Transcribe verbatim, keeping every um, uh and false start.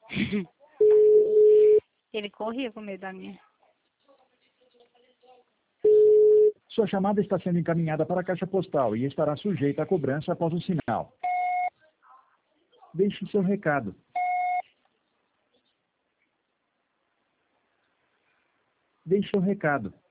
Ele corria com medo da minha. Sua chamada está sendo encaminhada para a caixa postal e estará sujeita a cobrança após o sinal. Deixe seu recado. Deixe seu recado.